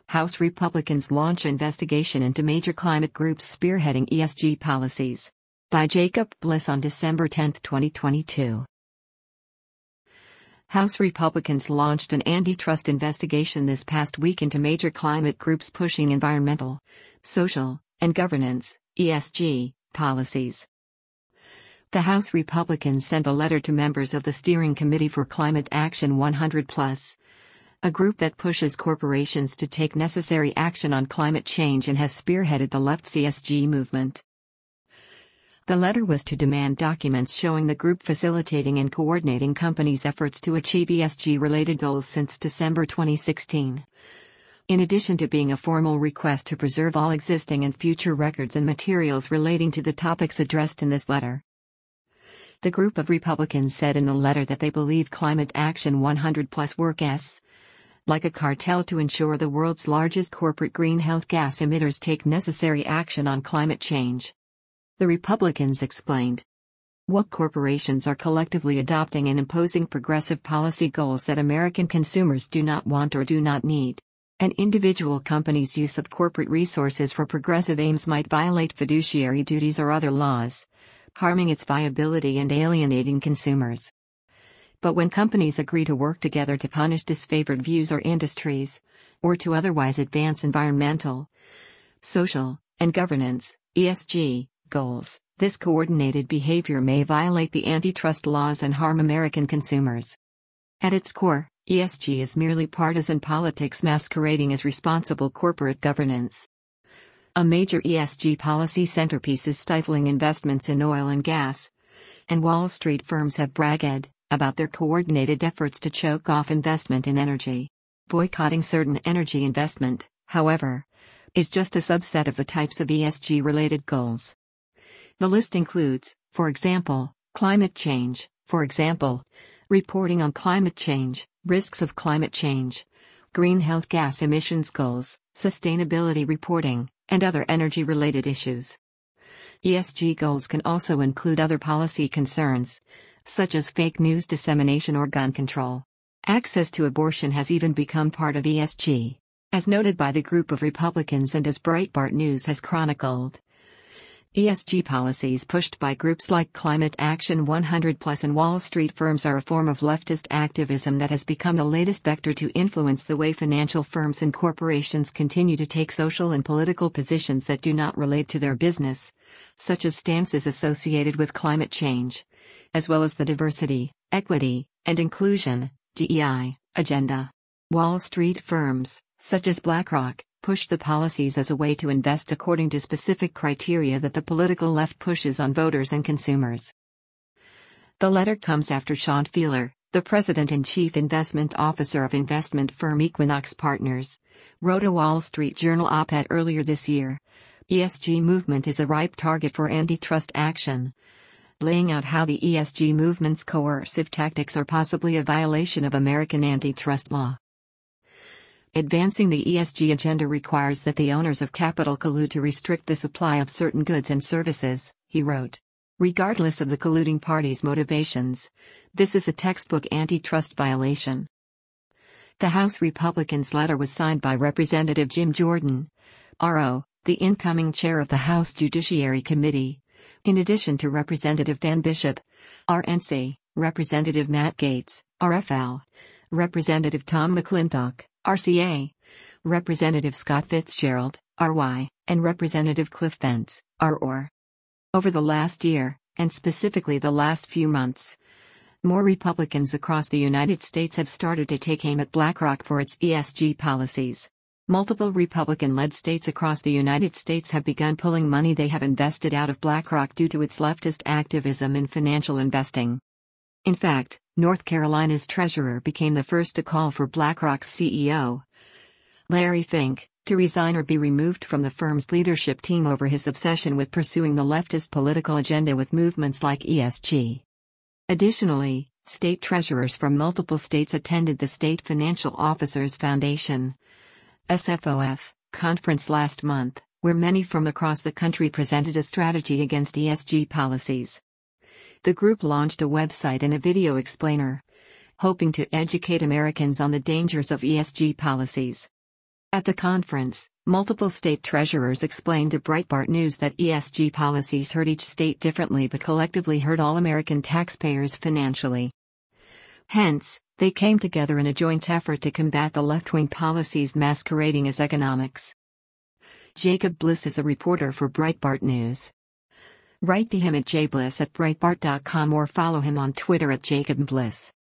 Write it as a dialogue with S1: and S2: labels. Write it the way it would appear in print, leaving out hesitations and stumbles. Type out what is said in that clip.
S1: House Republicans launch investigation into major climate groups spearheading ESG policies. By Jacob Bliss on December 10, 2022. House Republicans launched an antitrust investigation this past week into major climate groups pushing environmental, social, and governance (ESG) policies. The House Republicans sent a letter to members of the Steering Committee for Climate Action 100+, a group that pushes corporations to take necessary action on climate change and has spearheaded the left's ESG movement. The letter was to demand documents showing the group facilitating and coordinating companies' efforts to achieve ESG-related goals since December 2016. In addition to being a formal request to preserve all existing and future records and materials relating to the topics addressed in this letter. The group of Republicans said in the letter that they believe Climate Action 100+ works like a cartel to ensure the world's largest corporate greenhouse gas emitters take necessary action on climate change. The Republicans explained. What corporations are collectively adopting and imposing progressive policy goals that American consumers do not want or do not need. An individual company's use of corporate resources for progressive aims might violate fiduciary duties or other laws, harming its viability and alienating consumers. But when companies agree to work together to punish disfavored views or industries, or to otherwise advance environmental, social, and governance (ESG) goals, this coordinated behavior may violate the antitrust laws and harm American consumers. At its core, ESG is merely partisan politics masquerading as responsible corporate governance. A major ESG policy centerpiece is stifling investments in oil and gas, and Wall Street firms have bragged about their coordinated efforts to choke off investment in energy. Boycotting certain energy investment, however, is just a subset of the types of ESG-related goals. The list includes, for example, climate change, reporting on climate change, risks of climate change, greenhouse gas emissions goals, sustainability reporting, and other energy-related issues. ESG goals can also include other policy concerns, such as fake news dissemination or gun control. Access to abortion has even become part of ESG, as noted by the group of Republicans and as Breitbart News has chronicled. ESG policies pushed by groups like Climate Action 100+ and Wall Street firms are a form of leftist activism that has become the latest vector to influence the way financial firms and corporations continue to take social and political positions that do not relate to their business, such as stances associated with climate change, as well as the diversity, equity, and inclusion (DEI) agenda. Wall Street firms, such as BlackRock, push the policies as a way to invest according to specific criteria that the political left pushes on voters and consumers. The letter comes after Sean Fieler, the president and chief investment officer of investment firm Equinox Partners, wrote a Wall Street Journal op-ed earlier this year. ESG movement is a ripe target for antitrust action, laying out how the ESG movement's coercive tactics are possibly a violation of American antitrust law. Advancing the ESG agenda requires that the owners of capital collude to restrict the supply of certain goods and services, he wrote. Regardless of the colluding parties' motivations, this is a textbook antitrust violation. The House Republicans' letter was signed by Representative Jim Jordan, RO, the incoming chair of the House Judiciary Committee, in addition to Representative Dan Bishop, RNC, Representative Matt Gaetz, RFL, Representative Tom McClintock, RCA, Representative Scott Fitzgerald, RY, and Representative Cliff Vance, ROR. Over the last year, and specifically the last few months, more Republicans across the United States have started to take aim at BlackRock for its ESG policies. Multiple Republican-led states across the United States have begun pulling money they have invested out of BlackRock due to its leftist activism in financial investing. In fact, North Carolina's treasurer became the first to call for BlackRock's CEO, Larry Fink, to resign or be removed from the firm's leadership team over his obsession with pursuing the leftist political agenda with movements like ESG. Additionally, state treasurers from multiple states attended the State Financial Officers Foundation (SFOF) conference last month, where many from across the country presented a strategy against ESG policies. The group launched a website and a video explainer, hoping to educate Americans on the dangers of ESG policies. At the conference, multiple state treasurers explained to Breitbart News that ESG policies hurt each state differently but collectively hurt all American taxpayers financially. Hence, they came together in a joint effort to combat the left-wing policies masquerading as economics. Jacob Bliss is a reporter for Breitbart News. Write to him at jbliss@breitbart.com or follow him on Twitter at @JacobBliss.